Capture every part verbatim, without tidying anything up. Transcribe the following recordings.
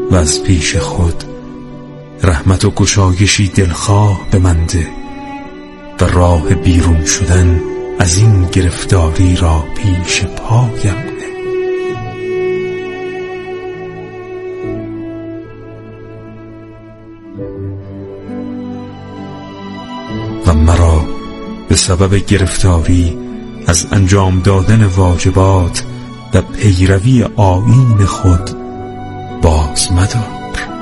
و از پیش خود رحمت و گشایشی دلخواه به من ده و راه بیرون شدن از این گرفتاری را پیش پایم نه. و مرا به سبب گرفتاری از انجام دادن واجبات و پیروی آیین خود باز مدار.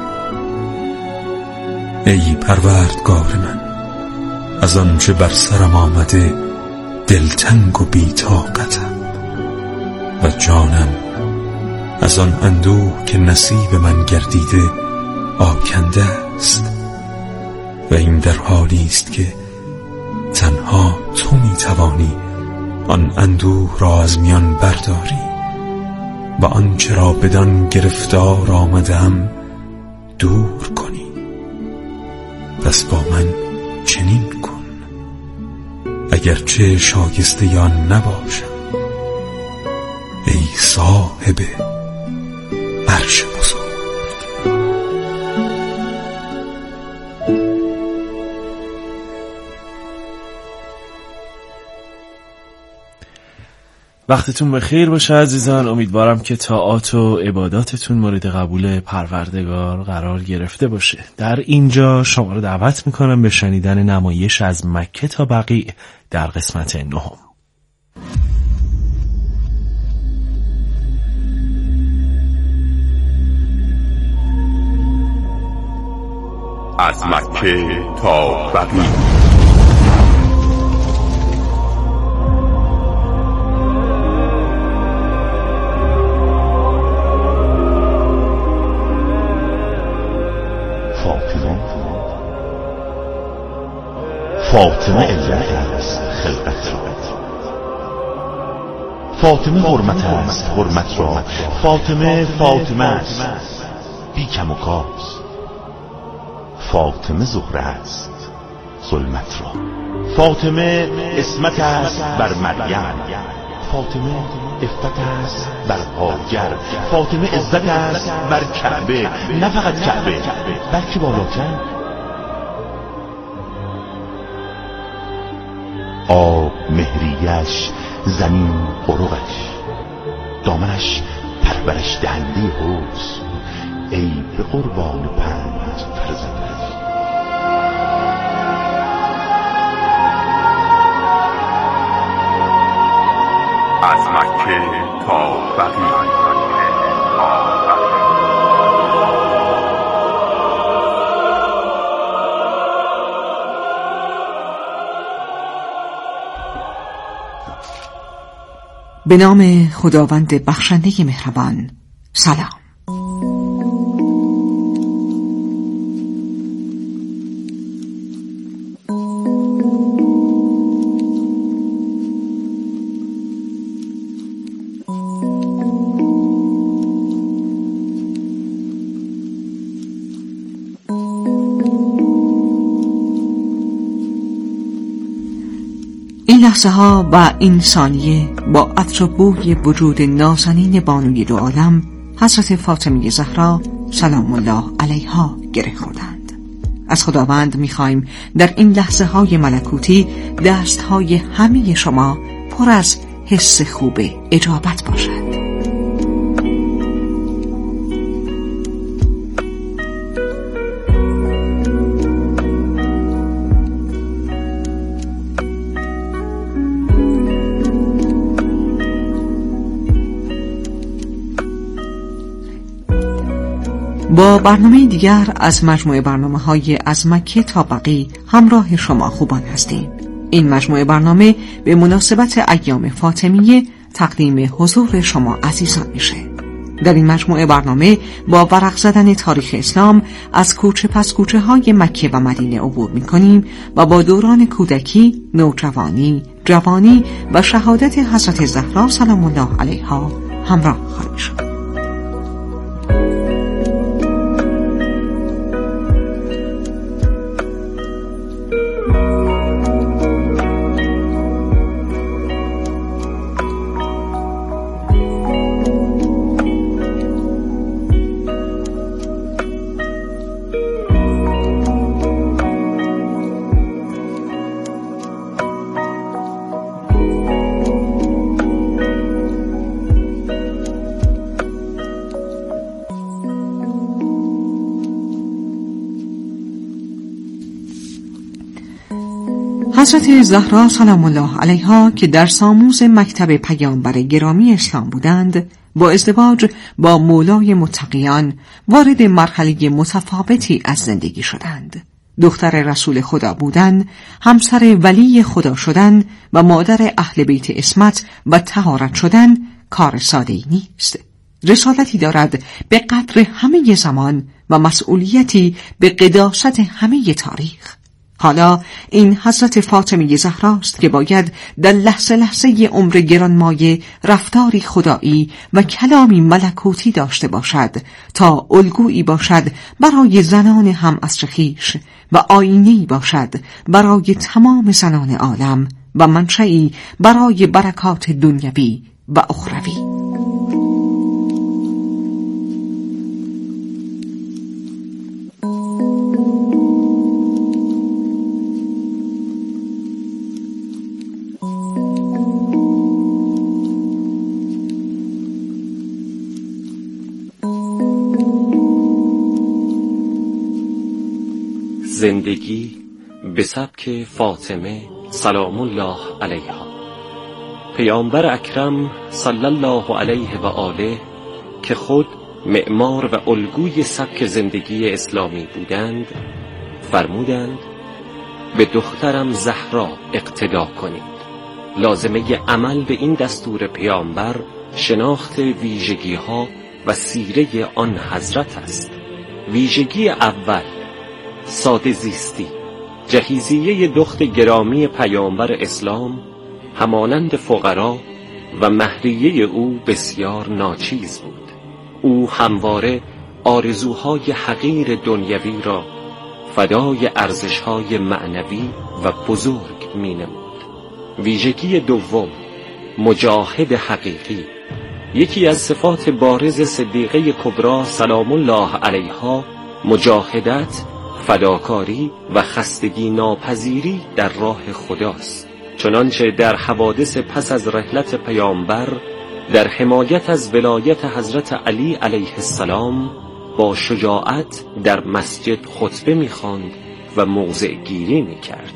ای پروردگار من، از آنچه بر سرم آمده دلتنگ و بی‌طاقتم و جانم از آن اندوه که نصیب من گردیده آکنده است و این در حالی است که تنها تو می توانی آن اندوه را از میان برداری و آنچه را بدان گرفتار آمدم دور کنی. پس با من چنین کن اگرچه شایسته آن نباشم، ای صاحب عرش بزرگ. وقتتون بخیر باشه عزیزان. امیدوارم که طاعات و عباداتتون مورد قبول پروردگار قرار گرفته باشه. در اینجا شما رو دعوت میکنم به شنیدن نمایش از مکه تا بقیع در قسمت نهم. از مکه تا بقیع. فاطمه علت است خلقت را، فاطمه حرمت است حرمت را، فاطمه فاطمه است بی کم و کاس، فاطمه زهره است ظلمت را، فاطمه اسمت است بر مریم، فاطمه عفت است بر هاجر، فاطمه عزت است بر کعبه، نه فقط کعبه بلکه بالاتر. آب مهریش، زمین قرقش، دامنش پرورش دهنده حسن، ای به قربان پنج فرزندش. از مکه تا بقیع. به نام خداوند بخشنده مهربان. سلام. این لحظه ها و این ثانیه با عطر و بوی وجود نازنین بانوی دو عالم حضرت فاطمه زهرا سلام الله علیها گره خوردند. از خداوند می‌خوایم در این لحظه های ملکوتی دست های همه شما پر از حس خوب اجابت باشد. با برنامه دیگر از مجموعه برنامه های از مکه تا بقیع همراه شما خوبان هستیم. این مجموعه برنامه به مناسبت ایام فاطمیه تقدیم حضور شما عزیزان میشه. در این مجموعه برنامه با ورق زدن تاریخ اسلام از کوچه پس کوچه های مکه و مدینه عبور میکنیم و با دوران کودکی، نوجوانی، جوانی و شهادت حضرت زهرا سلام الله علیها همراه خواهیم شد. حضرت زهرا سلام الله علیها که در ساموز مکتب پیامبر گرامی اسلام بودند، با ازدواج با مولای متقیان وارد مرحله متفاوتی از زندگی شدند. دختر رسول خدا بودن، همسر ولی خدا شدن و مادر اهل بیت عصمت و طهارت شدن کار ساده‌ای نیست. رسالتی دارد به قدر همه زمان و مسئولیتی به قداست همه تاریخ. حالا این حضرت فاطمه زهراست که باید در لحظه لحظه عمر گرانمایه رفتاری خدایی و کلامی ملکوتی داشته باشد تا الگویی باشد برای زنان هم عصر خویش و آینه‌ای باشد برای تمام زنان عالم و منشئی برای برکات دنیوی و اخروی. زندگی به سبک فاطمه سلام الله علیها. پیامبر اکرم صلی الله علیه و آله که خود معمار و الگوی سبک زندگی اسلامی بودند، فرمودند به دخترم زهرا اقتدا کنید. لازمه عمل به این دستور پیامبر شناخت ویژگی ها و سیره آن حضرت است. ویژگی اول، ساده زیستی. جهیزیه دخت گرامی پیامبر اسلام همانند فقرا و مهریه او بسیار ناچیز بود. او همواره آرزوهای حقیر دنیوی را فدای ارزشهای معنوی و بزرگ می نمود. ویژگی دوم، مجاهد حقیقی. یکی از صفات بارز صدیقه کبری سلام الله علیها مجاهدت، فداکاری و خستگی ناپذیری در راه خداست. چنانچه در حوادث پس از رحلت پیامبر در حمایت از ولایت حضرت علی علیه السلام با شجاعت در مسجد خطبه می‌خواند و موضع گیری می‌کرد.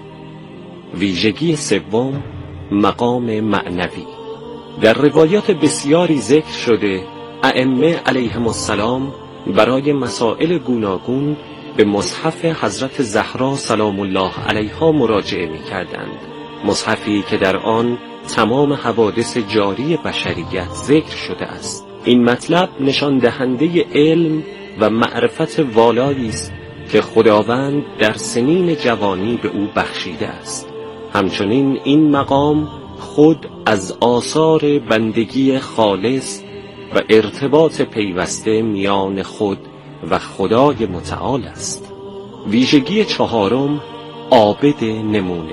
ویژگی سوم، مقام معنوی. در روایات بسیاری ذکر شده ائمه علیهم السلام برای مسائل گوناگون به مصحف حضرت زهرا سلام الله علیها مراجعه می‌کردند. مصحفی که در آن تمام حوادث جاری بشریت ذکر شده است. این مطلب نشان دهنده علم و معرفت والایی است که خداوند در سنین جوانی به او بخشیده است. همچنین این مقام خود از آثار بندگی خالص و ارتباط پیوسته میان خود و خدای متعال است. ویژگی چهارم، عابد نمونه.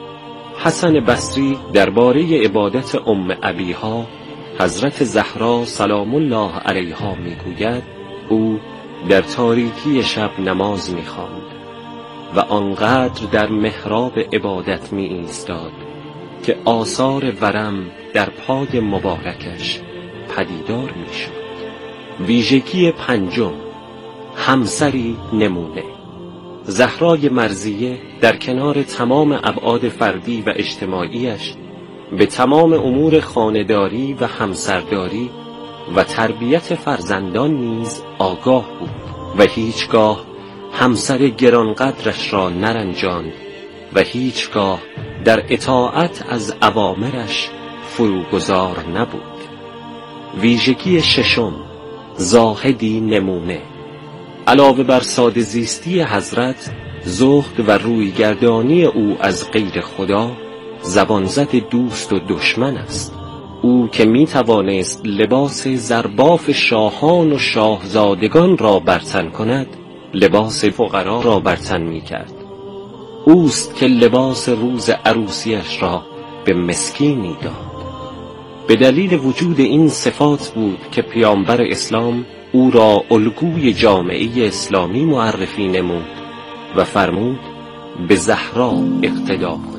حسن بصری درباره عبادت ام ابیها حضرت زهرا سلام الله علیها میگوید او در تاریکی شب نماز میخواند و آنقدر در محراب عبادت می ایستاد که آثار ورم در پای مبارکش پدیدار میشد. ویژگی پنجم، همسری نمونه. زهرای مرضیه در کنار تمام ابعاد فردی و اجتماعیش به تمام امور خانه‌داری و همسرداری و تربیت فرزندان نیز آگاه بود و هیچگاه همسر گرانقدرش را نرنجاند و هیچگاه در اطاعت از اوامرش فروگذار نبود. ویژگی ششم، زاهدی نمونه. علاوه بر ساده زیستی حضرت، زهد و رویگردانی او از غیر خدا زبانزد دوست و دشمن است. او که می توانست لباس زرباف شاهان و شاهزادگان را برتن کند، لباس فقرا را برتن می کرد. اوست که لباس روز عروسیش را به مسکینی داد. به دلیل وجود این صفات بود که پیامبر اسلام او را الگوی جامعه اسلامی معرفی نمود و فرمود به زهرا اقتدا کنید.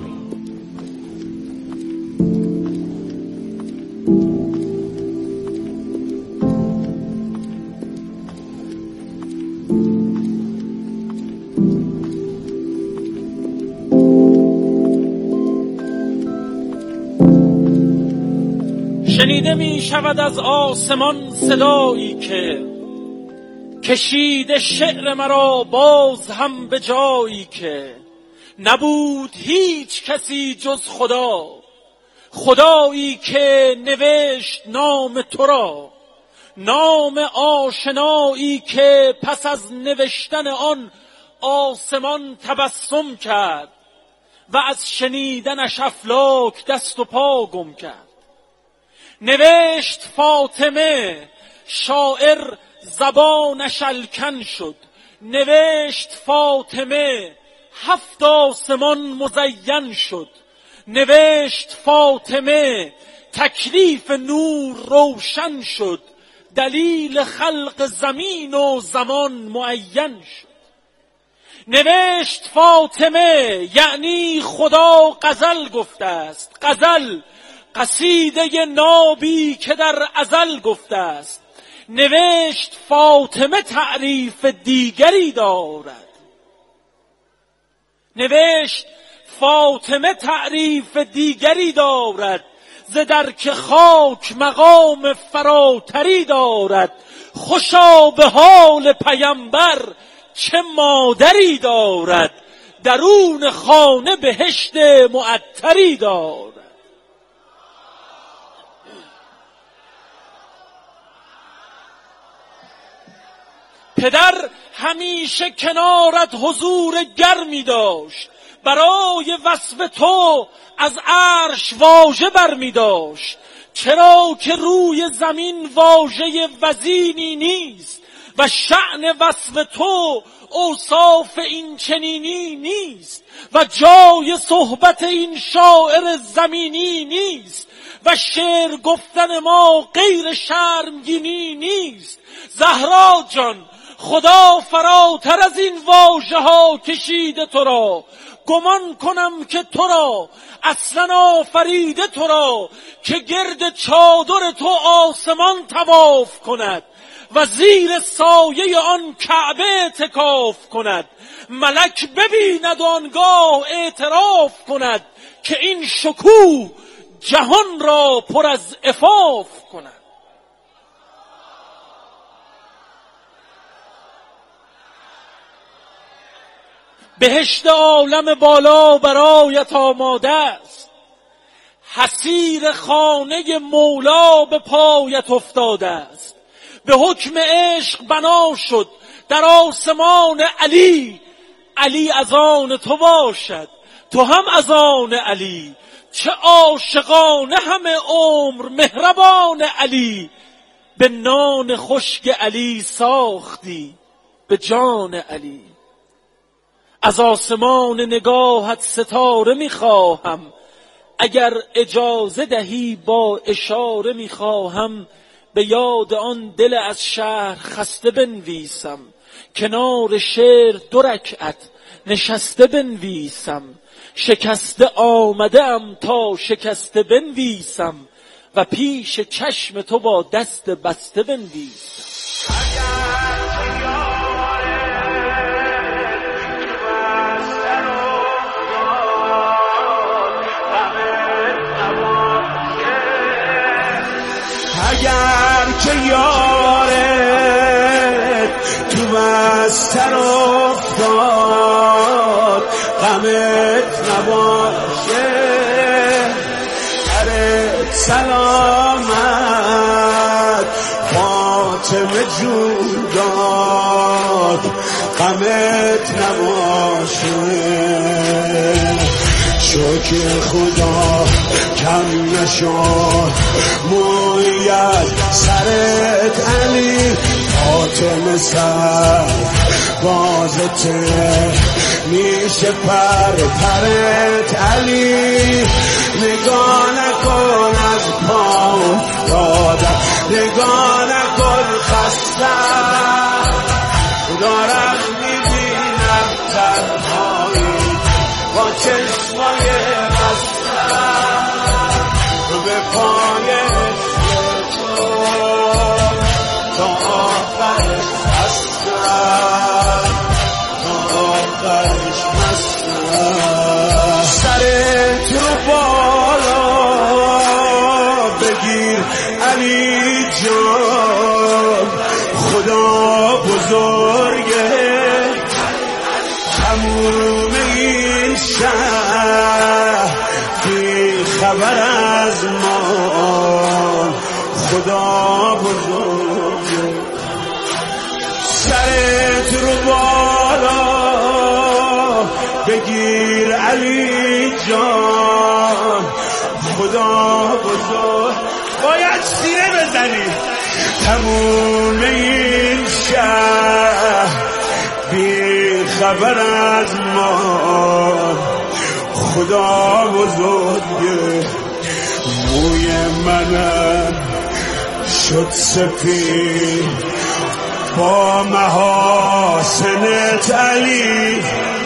شنیده می شود از آسمان صدایی که کشید شعر مرا باز هم به جایی که نبود هیچ کسی جز خدا، خدایی که نوشت نام تو را، نام آشنایی که پس از نوشتن آن آسمان تبسم کرد و از شنیدنش افلاک دست و پا گم کرد. نوشت فاطمه، شاعر زبانش الکن شد. نوشت فاطمه، هفت آسمان مزین شد. نوشت فاطمه، تکلیف نور روشن شد. دلیل خلق زمین و زمان معین شد. نوشت فاطمه، یعنی خدا غزل گفته است. غزل قصیده نابی که در ازل گفته است. نوشت فاطمه، تعریف دیگری دارد. نوشت فاطمه، تعریف دیگری دارد. ز درک خاک مقام فراتری دارد. خوشا به حال پیمبر چه مادری دارد. درون خانه بهشت معطری دارد. پدر همیشه کنارت حضور گرمی داشت. برای وصف تو از عرش واژه برمی داشت. چرا که روی زمین واژه وزینی نیست و شأن وصف تو اوصاف این چنینی نیست و جای صحبت این شاعر زمینی نیست و شعر گفتن ما غیر شرمگینی نیست. زهرا جان، خدا فراتر از این واژه ها کشیده تو را. گمان کنم که تو را اصلا آفریده تو را که گرد چادر تو آسمان طواف کند و زیر سایه آن کعبه اعتکاف کند. ملک ببیند و آنگاه اعتراف کند که این شکوه جهان را پر از عفاف کند. بهشت عالم بالا برایت آماده است. حصیر خانه مولا به پایت افتاده است. به حکم عشق بنا شد در آسمان علی. علی از آن تو باشد، تو هم از آن علی. چه عاشقانه همه عمر مهربان علی. به نان خشک علی ساختی به جان علی. از آسمان نگاهت ستاره میخواهم. اگر اجازه دهی با اشاره میخواهم به یاد آن دل از شهر خسته بنویسم. کنار شعر دو رکعت نشسته بنویسم. شکسته آمده ام تا شکسته بنویسم و پیش چشم تو با دست بسته بنویسم. اگر که یارت تو بستر افتاد غمت نباشه. درت سلامت فاطمه جون داد غمت نباشه. شکر خدا کم نشد مویت سرت علی. فاطمه سر بازته میشه پر پرت علی. نگاه نکن از پا دادم، نگاه نکن خستم. دارم میبینم تنهایی با چشمای بستم. به پای تو تا آخرش هستم، تا آخرش هستم. سرت رو بالا بگیر بزرگه تموم این شهر بی خبر از ما خدا بزرگه سرت رو بالا بگیر علی جان خدا بزرگ باید سینه بزنی تموم این شهر بی خبر از ما خدا بزرگه موی منم شد سفید با محاسنت علی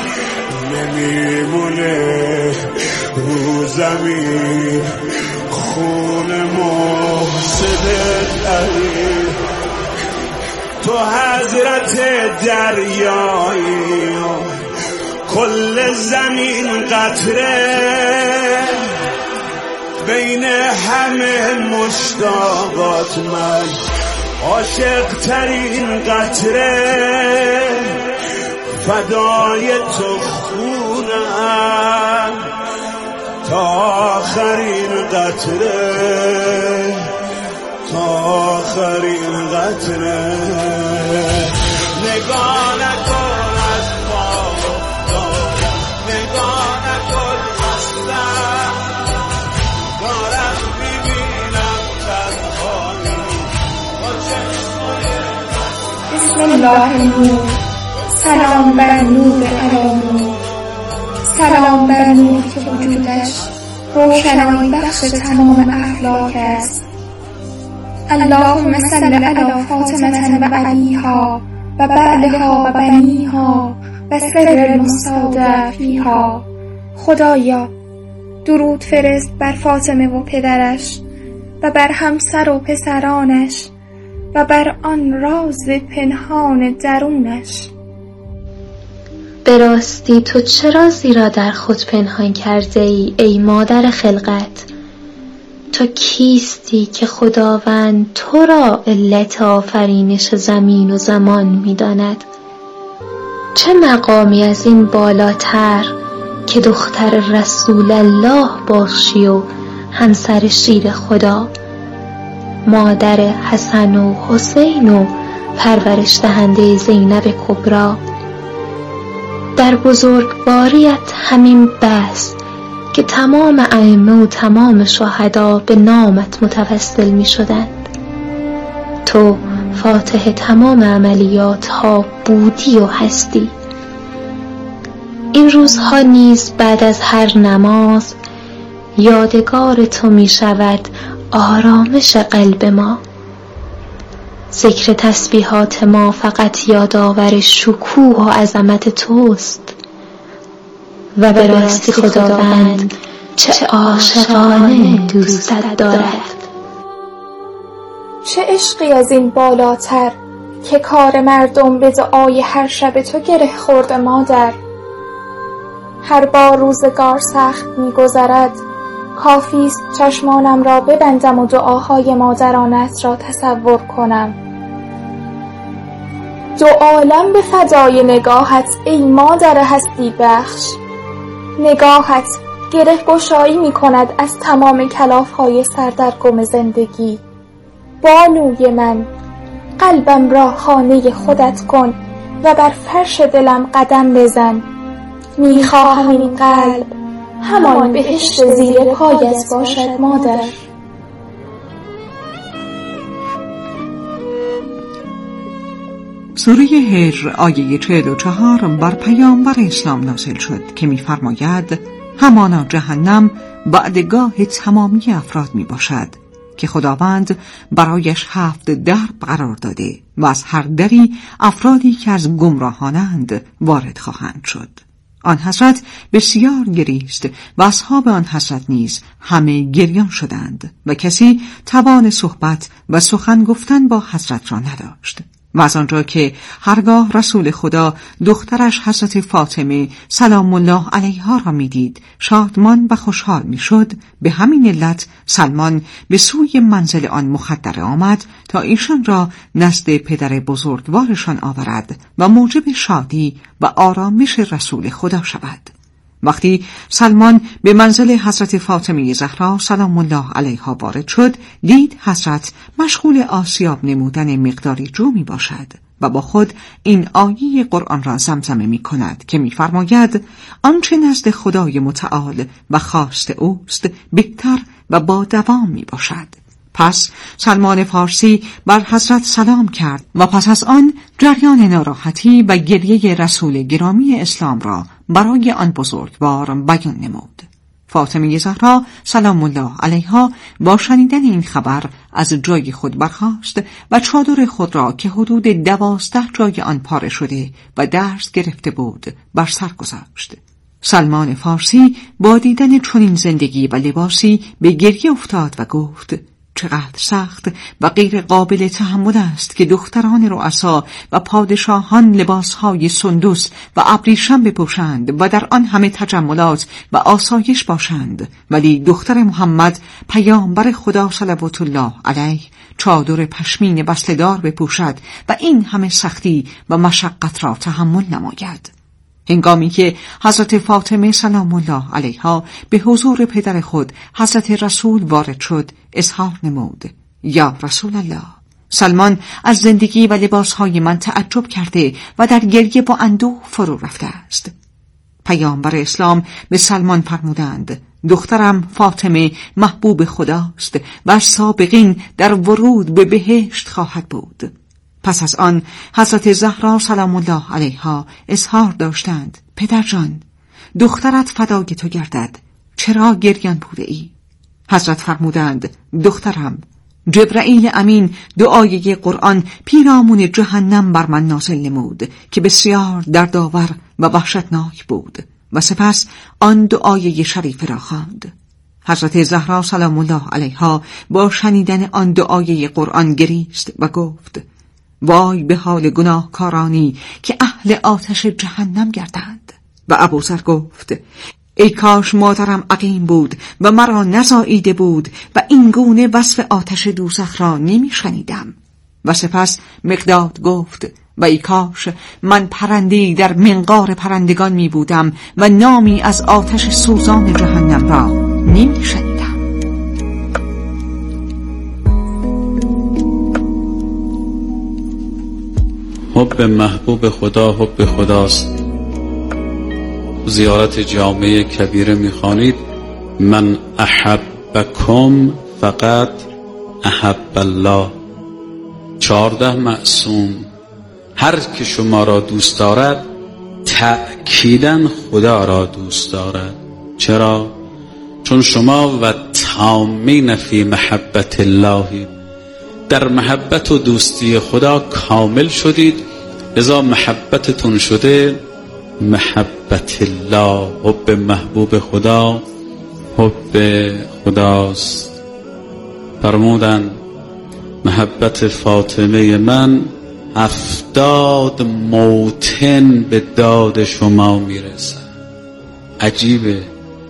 نمیمونه رو زمین خون محسنت علی تو حضرت دریایی کل زمین قطره بین همه مشتاقات من عاشق ترین قطره فدای تو خونم تا آخرین قطره تا آخرین قطره نگاه نکن از بالا نگاه نکن اصلا دارم ببینم تنهایی بسم الله النور سلام بر نور علامو سلام بر نور که وجودش روشنایی بخش تمام افلاک است اللهم صل علی فاطمة و علیها و بعلها و بنیها و سر المستودع فیها. خدایا درود فرست بر فاطمه و پدرش و بر همسر و پسرانش و بر آن راز پنهان درونش. به راستی تو چرا زیرا در خود پنهان کرده ای ای مادر خلقت؟ تو کیستی که خداوند تو را علت آفرینش زمین و زمان می داند؟ چه مقامی از این بالاتر که دختر رسول الله باشی و همسر شیر خدا، مادر حسن و حسین و پرورش دهنده زینب کبری؟ در بزرگواریت همین بس که تمام ائمه و تمام شهدا به نامت متوسل می شدند. تو فاتح تمام عملیات ها بودی و هستی. این روزها نیز بعد از هر نماز یادگار تو می شود آرامش قلب ما. ذکر تسبیحات ما فقط یادآور شکوه و عظمت توست و به راستی خداوند چه عاشقانه دوستت دارد. چه عشقی از این بالاتر که کار مردم به دعای هر شب تو گره خورده مادر. هر بار روزگار سخت می‌گذرد کافیست چشمانم را ببندم و دعاهای مادرانت را تصور کنم. دو عالم به فدای نگاهت ای مادر هستی بخش. نگاهت گره گشایی می کند از تمام کلافهای سردرگم زندگی. بانوی من، قلبم را خانه خودت کن و بر فرش دلم قدم بزن. می خواهم این قلب همان بهشت زیر پایت باشد مادر. سوره هجر آیه چهل و چهار بر پیامبر اسلام نازل شد که می‌فرماید همانا جهنم بعدگاه تمامی افراد می باشد که خداوند برایش هفت درب قرار داده و از هر دری افرادی که از گمراهانند وارد خواهند شد. آن حضرت بسیار گریست و اصحاب آن حضرت نیز همه گریان شدند و کسی توان صحبت و سخن گفتن با حضرت را نداشت. و از آنجا که هرگاه رسول خدا دخترش حضرت فاطمه سلام الله علیها را میدید شادمان و خوشحال میشد، به همین علت سلمان به سوی منزل آن مخدره آمد تا ایشان را نزد پدر بزرگوارشان آورد و موجب شادی و آرامش رسول خدا شود. وقتی سلمان به منزل حضرت فاطمه زهرا سلام الله علیها وارد شد، دید حضرت مشغول آسیاب نمودن مقداری جو می باشد و با خود این آیه قرآن را زمزمه می کند که می فرماید آنچه نزد خدای متعال و خواست اوست بهتر و با دوام می باشد. پس سلمان فارسی بر حضرت سلام کرد و پس از آن جریان ناراحتی و گریه رسول گرامی اسلام را برای آن بزرگوار بیان نمود. فاطمه زهرا سلام الله علیها با شنیدن این خبر از جای خود برخاست و چادر خود را که حدود دوازده جای آن پاره شده و درز گرفته بود بر سر گذاشت. سلمان فارسی با دیدن چنین زندگی و لباسی به گریه افتاد و گفت چقدر سخت و غیر قابل تحمل است که دختران رؤسا و پادشاهان لباسهای سندس و ابریشم بپوشند و در آن همه تجملات و آسایش باشند، ولی دختر محمد پیامبر خدا صلوات الله علیه چادر پشمین بسته‌دار بپوشد و این همه سختی و مشقت را تحمل نماید. هنگامی که حضرت فاطمه سلام الله علیها به حضور پدر خود حضرت رسول وارد شد، اظهار نمود یا رسول الله، سلمان از زندگی و لباسهای من تعجب کرده و در گریه با اندوه فرو رفته است. پیامبر اسلام به سلمان فرمودند دخترم فاطمه محبوب خداست و از سابقین در ورود به بهشت خواهد بود. پس از آن حضرت زهرا سلام الله علیها اظهار داشتند پدرجان، دخترت فدای تو گردد، چرا گریان بوده ای؟ حضرت فرمودند دخترم، جبرائیل امین دعای قرآن پیرامون جهنم بر من نازل نمود که بسیار دردآور و وحشتناک بود و سپس آن دعای شریف را خواند. حضرت زهرا سلام الله علیها با شنیدن آن دعای قرآن گریست و گفت وای به حال گناهکارانی که اهل آتش جهنم گردند. و ابوذر گفت ای کاش مادرم عقیم بود و مرا نزاییده بود و این گونه وصف آتش دوزخ را نمی شنیدم. و سپس مقداد گفت و ای کاش من پرنده‌ای در منقار پرندگان می بودم و نامی از آتش سوزان جهنم را نمی شنیدم. حب محبوب خدا حب خداست. زیارت جامعه کبیره میخوانید من احبکم فقط احب الله. چهارده معصوم هر که شما را دوست دارد تأکیداً خدا را دوست دارد. چرا؟ چون شما و تامین فی محبت الله، در محبت و دوستی خدا کامل شدید، لذا محبتتون شده محبت الله. حب محبوب خدا حب خداست. فرمودن محبت فاطمه من هفتاد موطن به داد شما میرسد. عجیبه،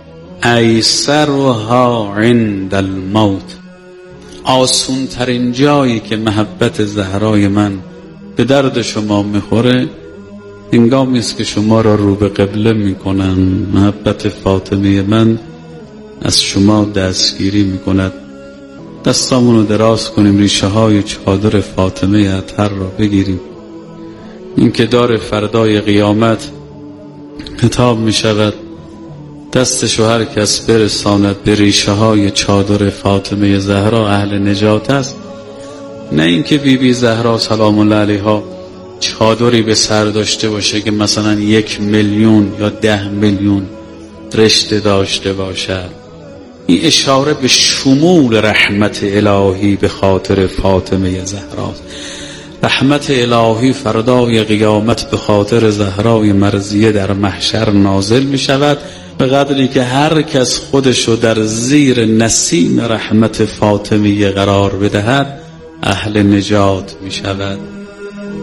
ایسرها عند الموت. آسون ترین جایی که محبت زهرای من به درد شما میخوره هنگامی است که شما را رو به قبله میکنن. محبت فاطمه من از شما دستگیری میکند. دستامون رو دراز کنیم، ریشه های چادر فاطمه اطهر را بگیریم. این که دار فردای قیامت خطاب میشود دستشو هر کس برساند به ریشه های چادر فاطمه زهرا اهل نجات است. نه اینکه بی بی زهرا سلام الله علیها چادری به سر داشته باشه که مثلا یک میلیون یا ده میلیون رشته داشته باشد. این اشاره به شمول رحمت الهی به خاطر فاطمه زهراست. رحمت الهی فردای قیامت به خاطر زهرای مرضیه در محشر نازل می شود، به قدری که هر کس خودشو در زیر نسیم رحمت فاطمیه قرار بدهد اهل نجات می شود.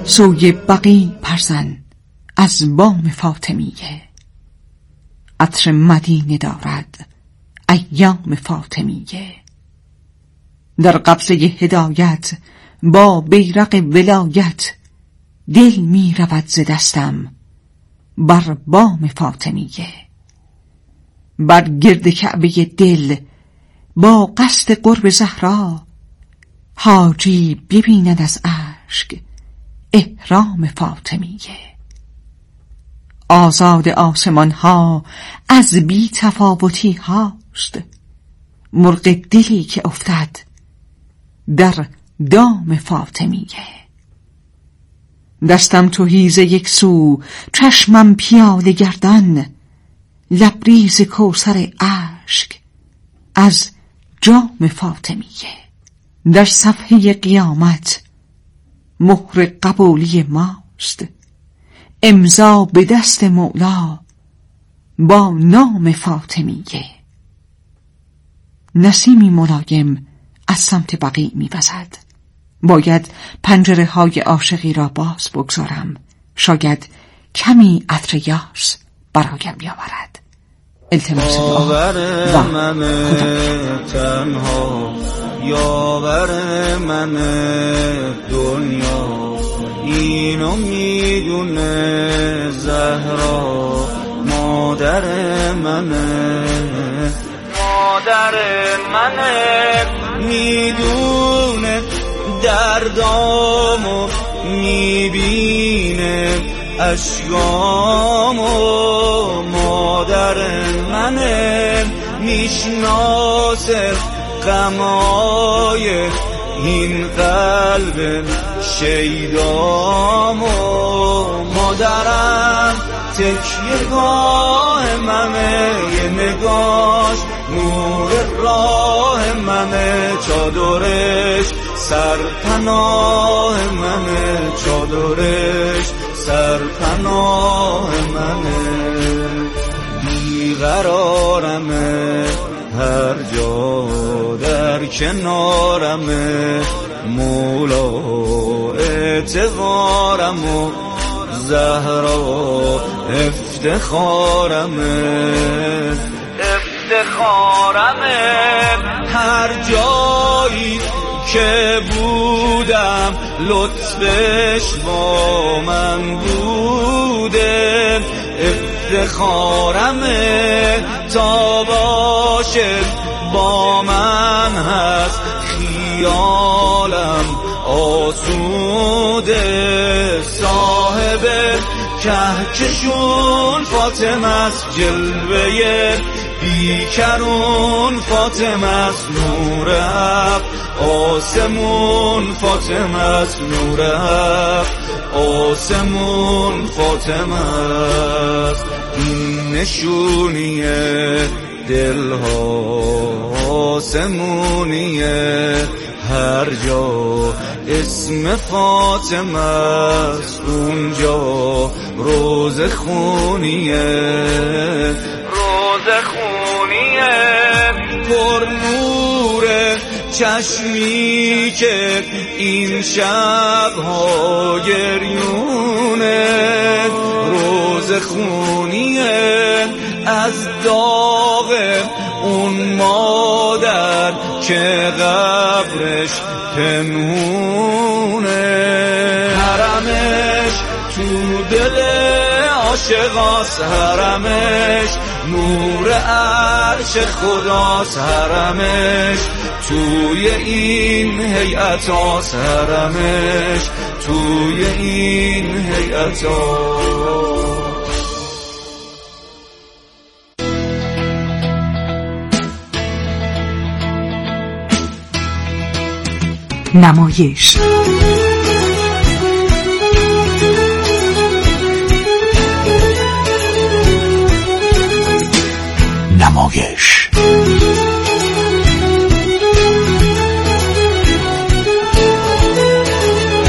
سوی بقی پرزن از بام فاطمیه، عطر مدینه دارد ایام فاطمیه. در قبضه هدایت با بیرق ولایت، دل می رود ز دستم بر بام فاطمیه. بر گرد کعبه دل با قصد قرب زهرا، حاجی ببیند از اشک احرام فاطمیه. آزاد آسمان ها از بی تفاوتی هاست، مرغ دلی که افتد در دام فاطمیه. دستم تهی ز یک سو، چشمم پیاله گردان، لبریز کوثر اشک از جام فاطمیه. در صفحه قیامت مهر قبولی ماست، امضا به دست مولا با نام فاطمیه. نسیمی ملایم از سمت بقیع می‌وزد، باید پنجره های عاشقی را باز بگذارم، شاید کمی عطر یاس برایم بیاورد. التماس دعا و من تنها، یاور من دنیا، اینو میدونه زهرا مادر منه، مادر منه، میدونه دردامو، میبینه اشکامو، مادر منه، میشناسه غمای این قلب شیدامو، مادرم تکیه گاه منه، یه نگاش نور راه منه، چادرش سرپناه منه، چادرش سرپناه منه. بیقرارمه هر جا در کنارمه، مولا اعتبارم و زهرا افتخارمه، افتخارمه. هر جایی که بودم لطفش با من بوده، افتخارمه تا باشه با من هست، خیالم آسوده. صاحب کهکشون فاطمه است، جلوه بیکرون فاطمه است، نور حق آسمون فاطمه است، نور حق آسمون فاطمه است. این نشونیه دلها آسمونیه، هر جا اسم فاطمه است اونجا روز خونیه، روز خونیه. پر نور چشمی که این شبها گریونه، روز خونیه از داغ اون مادر که قبرش پنهونه. حرمش تو دل عاشقاست، حرمش نور عرش خداست، حرمش توی این هیئت هاست، حرمش توی این هیئت هاست. نمایش نمایش